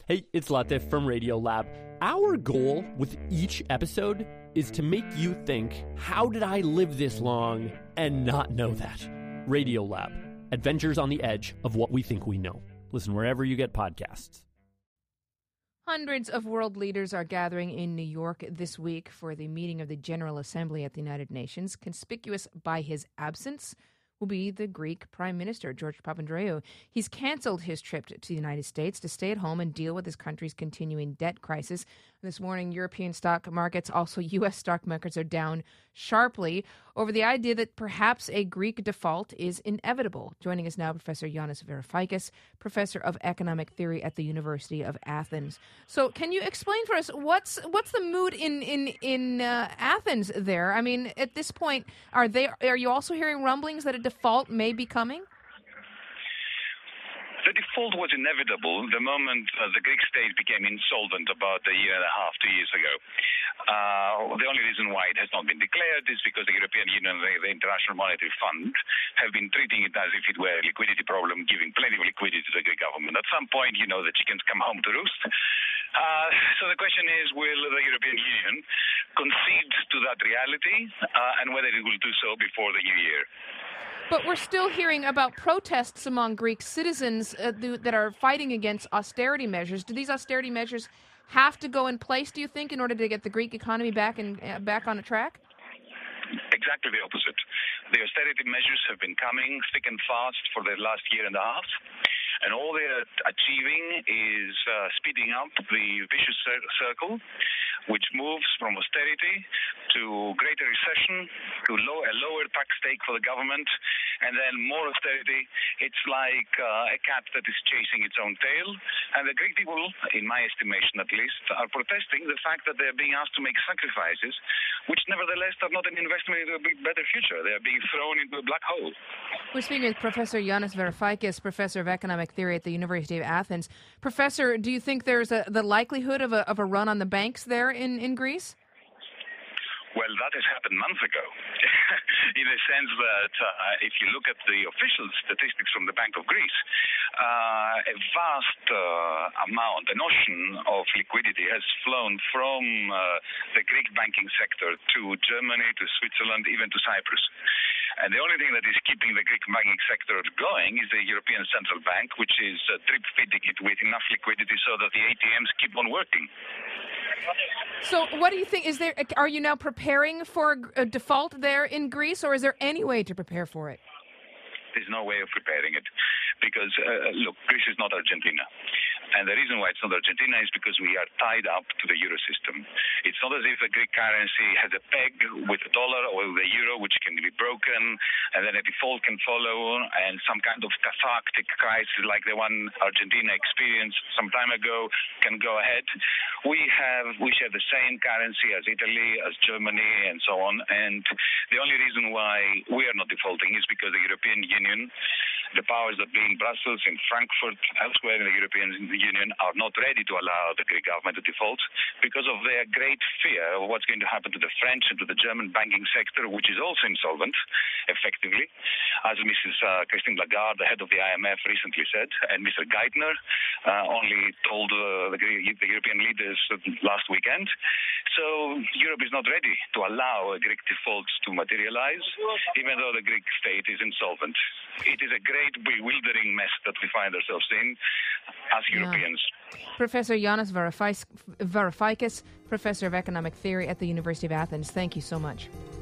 Hey, it's Latif from Radiolab. Our goal with each episode is to make you think, how did I live this long and not know that? Radiolab, adventures on the edge of what we think we know. Listen wherever you get podcasts. Hundreds of world leaders are gathering in New York this week for the meeting of the General Assembly at the United Nations. Conspicuous by his absence will be the Greek Prime Minister, George Papandreou. He's canceled his trip to the United States to stay at home and deal with his country's continuing debt crisis. This morning, European stock markets, also U.S. stock markets, are down sharply over the idea that perhaps a Greek default is inevitable. Joining us now, Professor Yanis Varoufakis, Professor of Economic Theory at the University of Athens. So can you explain for us what's the mood in Athens there? I mean, at this point, are you also hearing rumblings that a default may be coming? The default was inevitable the moment the Greek state became insolvent about a year and a half, 2 years ago. The only reason why it has not been declared is because the European Union and the International Monetary Fund have been treating it as if it were a liquidity problem, giving plenty of liquidity to the Greek government. At some point, the chickens come home to roost. So the question is, will the European Union concede to that reality and whether it will do so before the new year? But we're still hearing about protests among Greek citizens that are fighting against austerity measures. Do these austerity measures have to go in place, do you think, in order to get the Greek economy back on a track? Exactly the opposite. The austerity measures have been coming thick and fast for the last year and a half. And all they're achieving is speeding up the vicious circle, which moves from austerity to greater recession, to a lower tax take for the government, and then more austerity. It's like a cat that is chasing its own tail. And the Greek people, in my estimation at least, are protesting the fact that they're being asked to make sacrifices, which nevertheless are not an investment into a better future. They are being thrown into a black hole. We're speaking with Professor Yanis Varoufakis, Professor of Economic Theory at the University of Athens. Professor, do you think there's the likelihood of a run on the banks there in Greece? Well, that has happened months ago, in the sense that if you look at the official statistics from the Bank of Greece, a vast amount, an ocean of liquidity has flown from the Greek banking sector to Germany, to Switzerland, even to Cyprus. And the only thing that is keeping the Greek banking sector going is the European Central Bank, which is drip-feeding it with enough liquidity so that the ATMs keep on working. So what do you think? Are you now preparing for a default there in Greece, or is there any way to prepare for it? There's no way of preparing it because, look, Greece is not Argentina. And the reason why it's not Argentina is because we are tied up to the euro system. It's not as if the Greek currency has a peg with the dollar or the euro, which can be broken, and then a default can follow, and some kind of cathartic crisis like the one Argentina experienced some time ago can go ahead. We share the same currency as Italy, as Germany, and so on. And the only reason why we are not defaulting is because the European Union, the powers that be in Brussels, in Frankfurt, elsewhere in the European Union, are not ready to allow the Greek government to default because of their great fear of what's going to happen to the French and to the German banking sector, which is also insolvent, effectively, as Mrs. Christine Lagarde, the head of the IMF, recently said, and Mr. Geithner only told the European leaders last weekend. So Europe is not ready to allow a Greek default to materialize, even though the Greek state is insolvent. It is a great bewildering mess that we find ourselves in as Europeans. Professor Yanis Varoufakis, Professor of Economic Theory at the University of Athens, thank you so much.